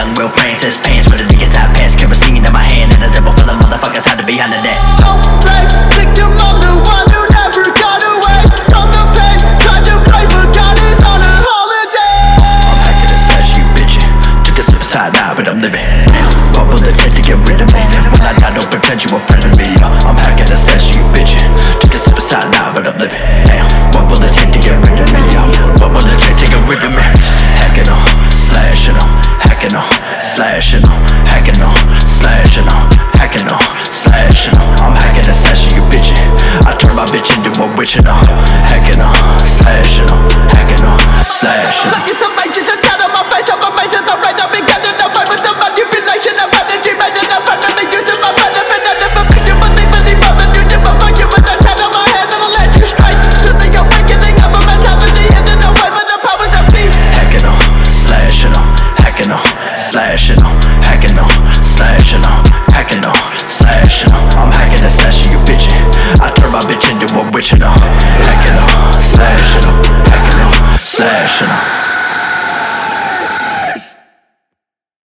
young Will Francis. Pants with a nigga side pants, kerosene in my hand, and a zipper full of motherfuckers hiding behind the net. Don't play victim, I'm the one who never got away from the pain. Tried to play, but God is on a holiday. I'm hacking the slash, you bitchin'. Took a sip of side eye, but I'm living. What will it take to get rid of me? When I die, don't pretend you a friend of me. I'm hacking the slash, you bitchin'. Took a sip of side eye, but I'm living. Damn, what will it take to get rid of me? What will it take to get rid of me? Hacking on, slashing on, hacking on, slashing on, hacking on, slashing on, hacking on, slashing on. I'm hacking the slash, you bitchin'. I turn my bitch into a witch and I'm hacking on, slashing on, hacking on, slashing on. Like it's a righteous attack on my face, I'm amazing. The right, I've been getting away with the manipulation. I'm energy, man, and I'm running the use of my benefit. I never picked you, but they really bother you. Did my you with the tat on my head, and I'll let you straight to the awakening of a mentality hidden away by the powers that be. Hacking on, slashing on, hacking on, slashing on, hacking on, slashing on, hacking on, slashing on. I'm hacking and slashing you bitchin'. I turn my bitch into a witch and I'm hacking